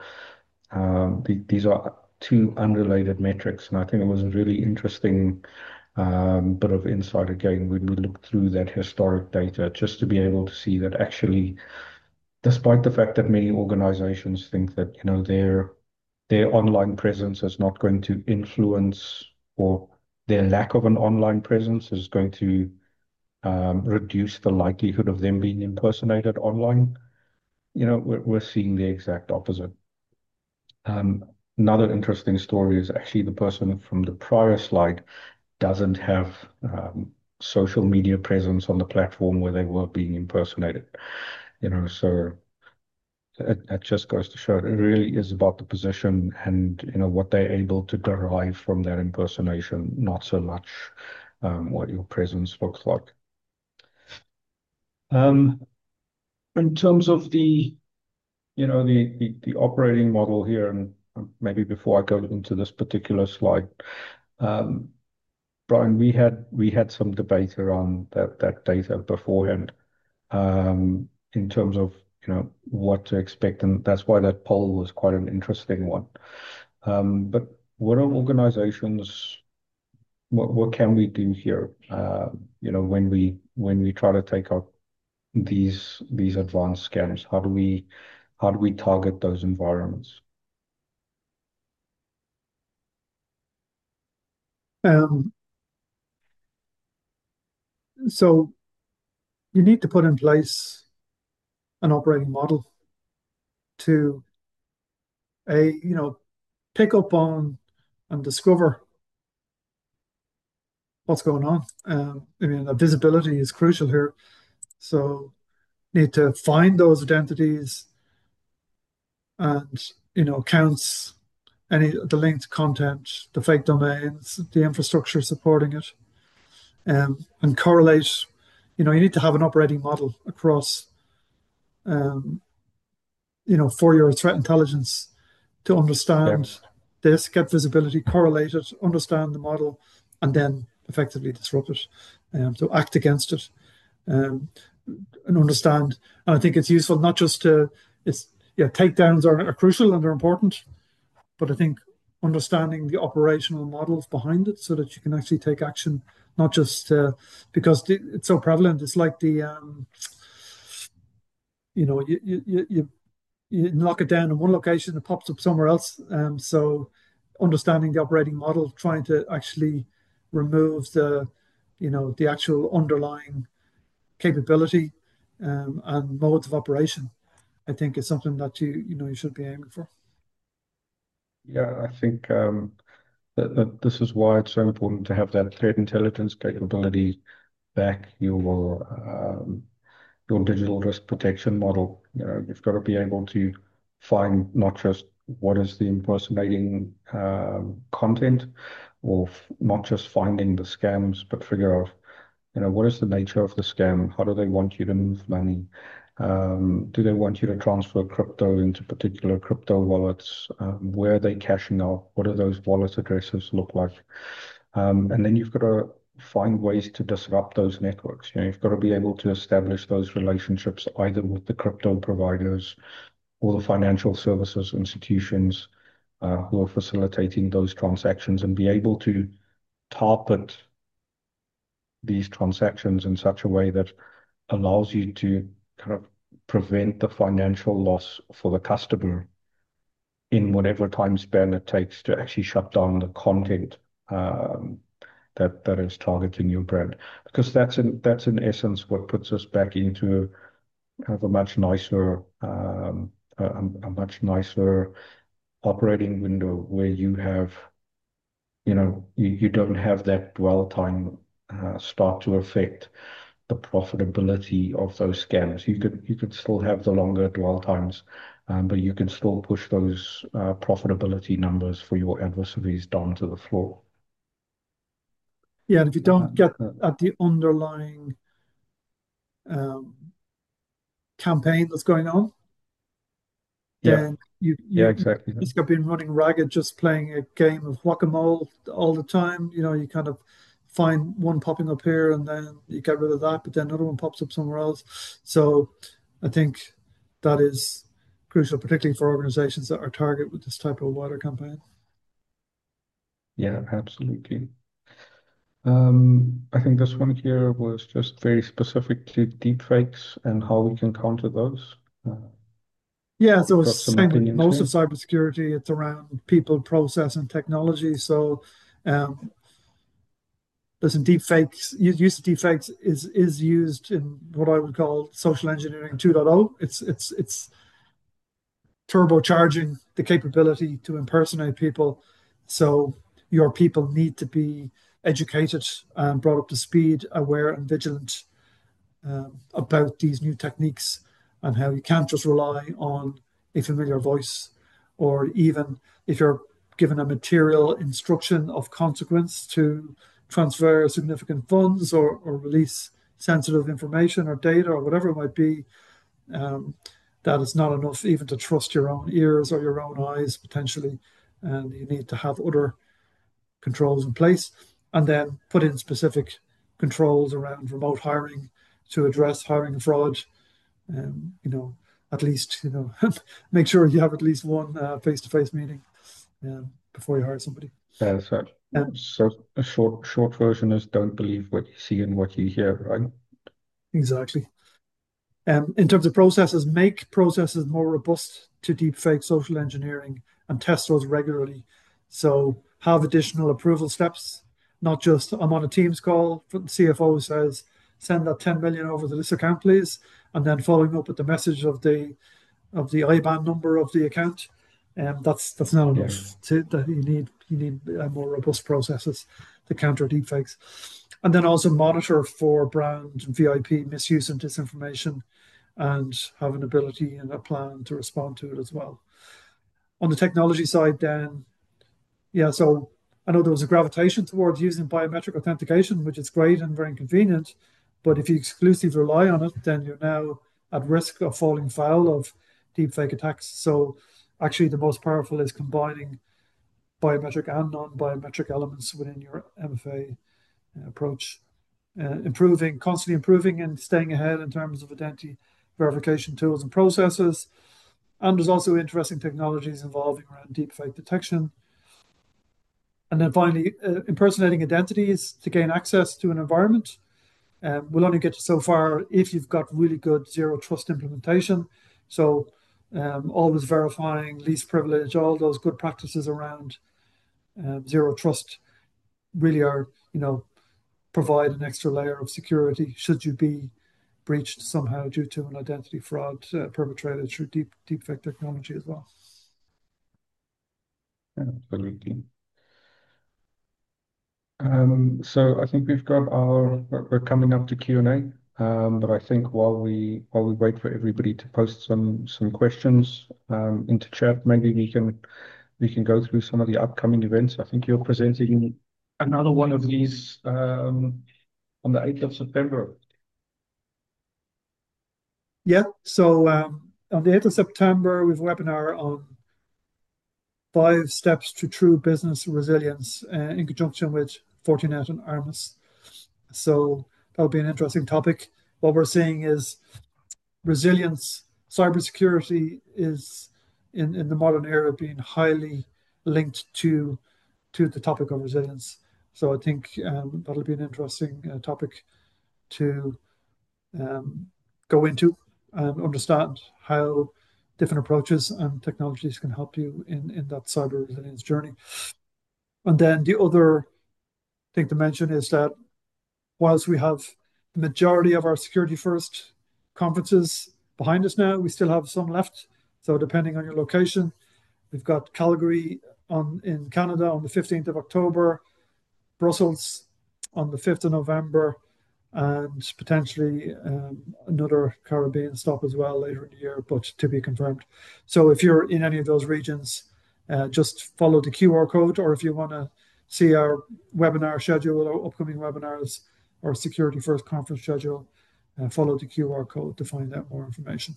um, the, these are two unrelated metrics, and I think it was a really interesting um, bit of insight again when we looked through that historic data, just to be able to see that actually, despite the fact that many organizations think that, you know, their their online presence is not going to influence, or their lack of an online presence is going to um, reduce the likelihood of them being impersonated online. You know, we're, we're seeing the exact opposite. Um, another interesting story is actually the person from the prior slide doesn't have um, social media presence on the platform where they were being impersonated. You know, so it, it just goes to show it really is about the position and, you know, what they're able to derive from that impersonation, not so much um, what your presence looks like. Um, in terms of the, you know, the, the, the operating model here, and maybe before I go into this particular slide, um, Brian, we had we had some debate around that that data beforehand, um, in terms of, you know, what to expect, and that's why that poll was quite an interesting one. Um, but what are organizations? What what can we do here? Uh, you know, when we when we try to take out these these advanced scams, how do we how do we target those environments? Um, so you need to put in place an operating model to a you know pick up on and discover what's going on. Um, I mean, the visibility is crucial here. So need to find those identities and you know accounts, any the linked content, the fake domains, the infrastructure supporting it, um, and correlate. You know, you need to have an operating model across, um, you know, for your threat intelligence to Yeah. understand this, get visibility, correlate it, understand the model, and then effectively disrupt it. Um, so act against it, um, and understand. And I think it's useful not just to, it's, yeah, takedowns are, are crucial and they're important, but I think understanding the operational models behind it so that you can actually take action not just uh, because it's so prevalent. It's like the um, you know you you you you lock it down in one location, it pops up somewhere else. Um, so understanding the operating model, trying to actually remove the you know the actual underlying capability um, and modes of operation, I think is something that you you know you should be aiming for. Yeah, I think um, that, that this is why it's so important to have that threat intelligence capability back your um, your digital risk protection model. You know, you've got to be able to find not just what is the impersonating um, content, or f- not just finding the scams, but figure out, you know, what is the nature of the scam? How do they want you to move money? Um, do they want you to transfer crypto into particular crypto wallets? Um, where are they cashing out? What do those wallet addresses look like? Um, and then you've got to find ways to disrupt those networks. You know, you've got to be able to establish those relationships either with the crypto providers or the financial services institutions uh, who are facilitating those transactions, and be able to target these transactions in such a way that allows you to kind of prevent the financial loss for the customer in whatever time span it takes to actually shut down the content um, that that is targeting your brand. Because that's in that's in essence what puts us back into kind of a much nicer um, a, a much nicer operating window where you have, you know, you, you don't have that dwell time uh, start to affect the profitability of those scams. You could you could still have the longer dwell times, um, but you can still push those uh, profitability numbers for your adversaries down to the floor. Yeah, and if you Uh, don't get uh, at the underlying um, campaign that's going on, yeah, then you yeah, you exactly. just got been running ragged, just playing a game of whack-a-mole all the time. You know, you kind of find one popping up here and then you get rid of that, but then another one pops up somewhere else. So I think that is crucial, particularly for organizations that are target with this type of wider campaign. Yeah, absolutely. Um, I think this one here was just very specific to deepfakes and how we can counter those. Uh, Yeah, so you've it's got some same with opinions most of here. cybersecurity. It's around people, process, and technology. So um, listen, deepfakes, use of deepfakes is is used in what I would call social engineering 2.0. It's it's it's turbocharging the capability to impersonate people. So your people need to be educated and brought up to speed, aware and vigilant um, about these new techniques and how you can't just rely on a familiar voice, or even if you're given a material instruction of consequence to transfer significant funds, or, or release sensitive information or data or whatever it might be, um, that is not enough even to trust your own ears or your own eyes potentially. And you need to have other controls in place, and then put in specific controls around remote hiring to address hiring fraud. Um, you know, at least, you know, make sure you have at least one uh, face-to-face meeting um, before you hire somebody. Uh, so, Um, so a short short version is don't believe what you see and what you hear, right? exactly. Um, in terms of processes, make processes more robust to deepfake social engineering and test those regularly. So have additional approval steps, not just I'm on a Teams call, the C F O says, send that ten million over to this account, please. And then following up with the message of the of the I B A N number of the account. Um, that's that's not Yeah, enough. To, that you need you need uh, more robust processes to counter deepfakes, and then also monitor for brand and V I P misuse and disinformation, and have an ability and a plan to respond to it as well. On the technology side, then, yeah, so I know there was a gravitation towards using biometric authentication, which is great and very convenient, but if you exclusively rely on it, then you're now at risk of falling foul of deepfake attacks. So actually, the most powerful is combining biometric and non-biometric elements within your M F A approach, uh, improving, constantly improving and staying ahead in terms of identity verification tools and processes. And there's also interesting technologies involving around deepfake detection. And then finally, uh, impersonating identities to gain access to an environment. Um, we'll only get you so far if you've got really good zero trust implementation. So um, always verifying, least privilege, all those good practices around um, zero trust really are, you know, provide an extra layer of security should you be breached somehow due to an identity fraud uh, perpetrated through deep deep fake technology as well. Absolutely. Um, so I think we've got our, we're we're coming up to Q and A. Um, but I think while we while we wait for everybody to post some some questions um, into chat, maybe we can we can go through some of the upcoming events. I think you're presenting another one of these um, on the eighth of September. Yeah, so um, on the eighth of September, we've a webinar on five steps to true business resilience uh, in conjunction with Fortinet and Armis. So that'll be an interesting topic. What we're seeing is resilience, cybersecurity is in, in the modern era being highly linked to to the topic of resilience. So I think um, that'll be an interesting uh, topic to um, go into and understand how different approaches and technologies can help you in, in that cyber resilience journey. And then the other thing to mention is that whilst we have the majority of our security first conferences behind us now, we still have some left. So depending on your location, we've got Calgary on in Canada on the fifteenth of October, Brussels on the fifth of November, and potentially um, another Caribbean stop as well later in the year, but to be confirmed. So if you're in any of those regions, uh, just follow the Q R code, or if you want to see our webinar schedule or upcoming webinars or Security First conference schedule, uh, follow the Q R code to find out more information.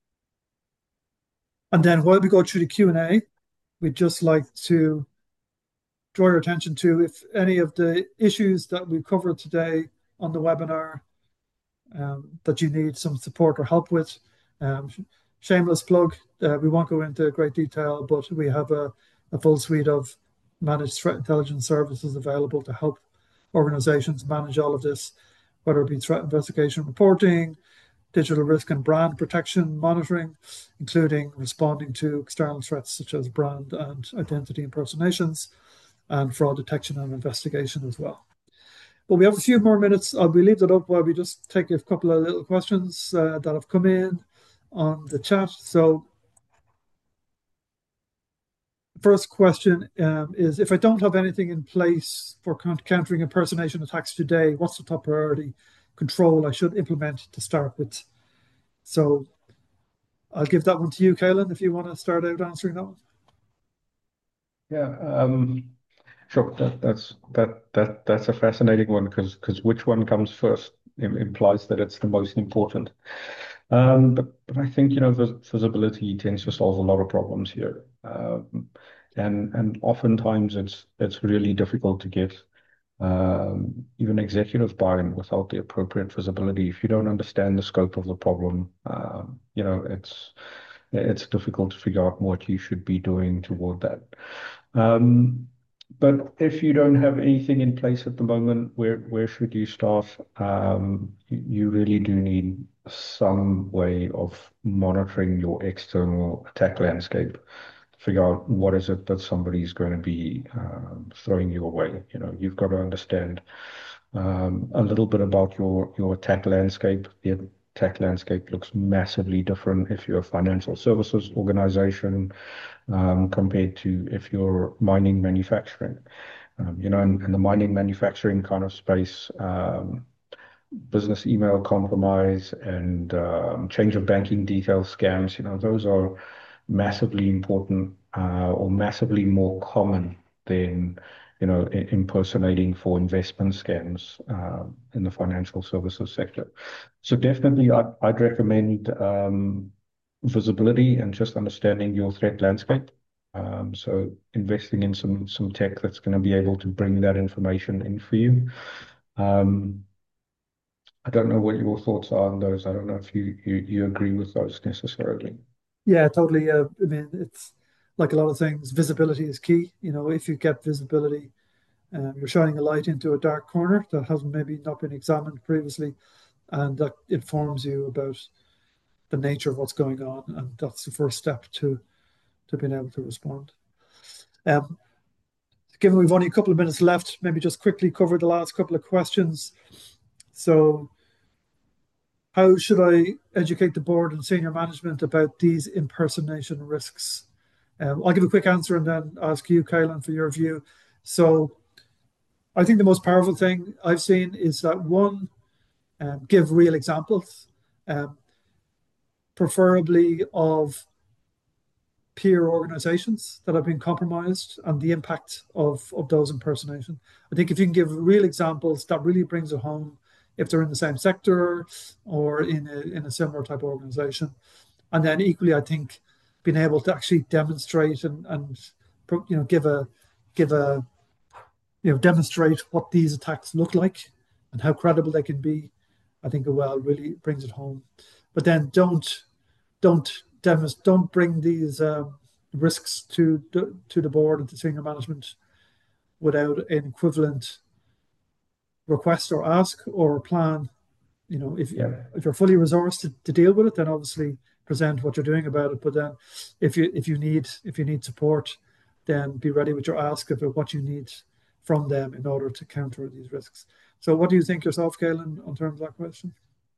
And then while we go through the Q and A, we'd just like to draw your attention to if any of the issues that we've covered today on the webinar um, that you need some support or help with. Um, shameless plug, uh, we won't go into great detail, but we have a, a full suite of managed threat intelligence services available to help organizations manage all of this, whether it be threat investigation reporting, digital risk and brand protection monitoring, including responding to external threats such as brand and identity impersonations, and fraud detection and investigation as well. But we have a few more minutes. I'll be leave that up while we just take a couple of little questions uh, that have come in on the chat. So first question um, is, if I don't have anything in place for countering impersonation attacks today, what's the top priority control I should implement to start with? So I'll give that one to you, Caelan, if you want to start out answering that one. Yeah, um, sure. That, that's that that that's a fascinating one because because which one comes first im implies that it's the most important. Um, but but I think you know vis visibility tends to solve a lot of problems here, um, and and oftentimes it's it's really difficult to get um, even executive buy-in without the appropriate visibility. If you don't understand the scope of the problem, um, you know it's it's difficult to figure out what you should be doing toward that. Um, but if you don't have anything in place at the moment, where where should you start? Um, you, you really do need some way of monitoring your external attack landscape to figure out what is it that somebody's going to be um, throwing you away. You know, you've got to understand um, a little bit about your your attack landscape. The attack landscape looks massively different if you're a financial services organization um, compared to if you're mining manufacturing. Um, you know, in, in the mining manufacturing kind of space, um, business email compromise and um, change of banking details scams, you know, those are massively important uh, or massively more common than, you know, i- impersonating for investment scams uh, in the financial services sector. So definitely, I'd, I'd recommend um, visibility and just understanding your threat landscape. Um, so investing in some some tech that's going to be able to bring that information in for you. Um, I don't know what your thoughts are on those. I don't know if you you, you agree with those necessarily. Yeah, totally. Uh, I mean, it's like a lot of things, visibility is key. You know, if you get visibility, Um, you're shining a light into a dark corner that hasn't maybe not been examined previously, and that informs you about the nature of what's going on, and that's the first step to to being able to respond. Um, given we've only a couple of minutes left, maybe just quickly cover the last couple of questions. So, how should I educate the board and senior management about these impersonation risks? Um, I'll give a quick answer and then ask you, Caelan, for your view. So, I think the most powerful thing I've seen is that one, um, give real examples, um, preferably of peer organizations that have been compromised and the impact of, of those impersonation. I think if you can give real examples, that really brings it home if they're in the same sector or in a, in a similar type of organization. And then equally, I think being able to actually demonstrate and, and you know, give a, give a, you know, demonstrate what these attacks look like and how credible they can be, I think, well, really brings it home. But then don't, don't don't bring these um, risks to the, to the board and to senior management without an equivalent request or ask or plan. You know, if Yeah. if you're fully resourced to, to deal with it, then obviously present what you're doing about it. But then, if you if you need if you need support, then be ready with your ask about what you need from them in order to counter these risks. So, what do you think yourself, Caelan, on terms of that question?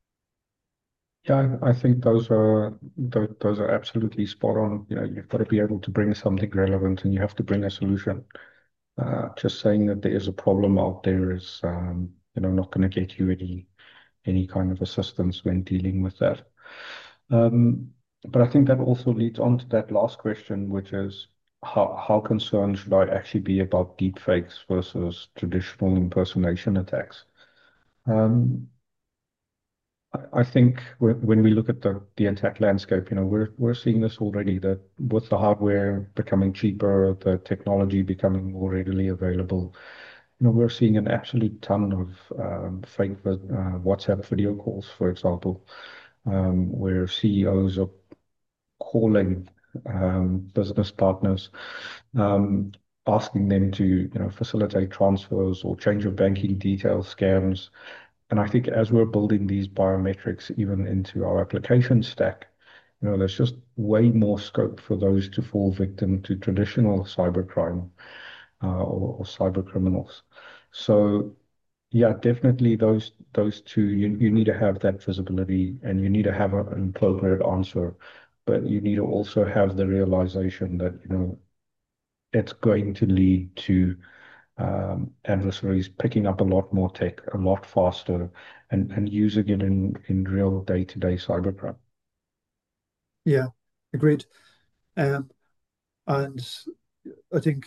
Yeah, I think those are those, those are absolutely spot on. You know, you've got to be able to bring something relevant, and you have to bring a solution. Uh, just saying that there is a problem out there is, um, you know, not going to get you any any kind of assistance when dealing with that. Um, but I think that also leads on to that last question, which is how how concerned should I actually be about deepfakes versus traditional impersonation attacks? Um, I think when we look at the, the attack landscape, you know, we're we're seeing this already that with the hardware becoming cheaper, the technology becoming more readily available, you know, we're seeing an absolute ton of um, fake uh, WhatsApp video calls, for example, um, where C E Os are calling um, business partners, um, asking them to, you know, facilitate transfers or change of banking details scams. And I think as we're building these biometrics even into our application stack, you know, there's just way more scope for those to fall victim to traditional cybercrime uh, or, or cyber criminals. So yeah, definitely those those two, you, you need to have that visibility and you need to have a, an appropriate answer, but you need to also have the realization that, you know, it's going to lead to um, adversaries picking up a lot more tech a lot faster and, and using it in, in real day-to-day cybercrime. Yeah, agreed. Um, and I think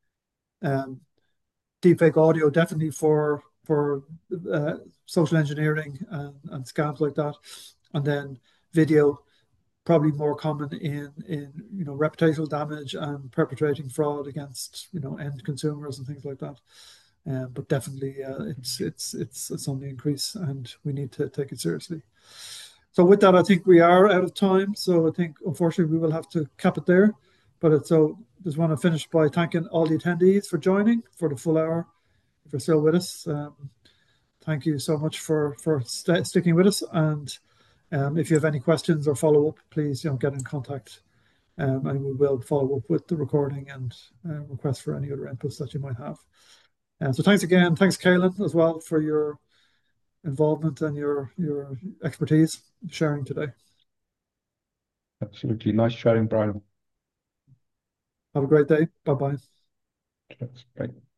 um, deepfake audio definitely for for uh, social engineering and, and scams like that, and then video probably more common in in you know reputational damage and perpetrating fraud against you know end consumers and things like that. Um, but definitely, uh, it's it's it's it's on the increase, and we need to take it seriously. So with that, I think we are out of time. So I think unfortunately we will have to cap it there. But it's, so just want to finish by thanking all the attendees for joining for the full hour. If you're still with us, um, thank you so much for for st sticking with us. And um, if you have any questions or follow up, please you know get in contact, um, and we will follow up with the recording and uh, request for any other inputs that you might have. And so thanks again, thanks Caelan as well for your involvement and your your expertise sharing today. Absolutely. Nice chatting, Brian. Have a great day. Bye bye. Cheers. Bye.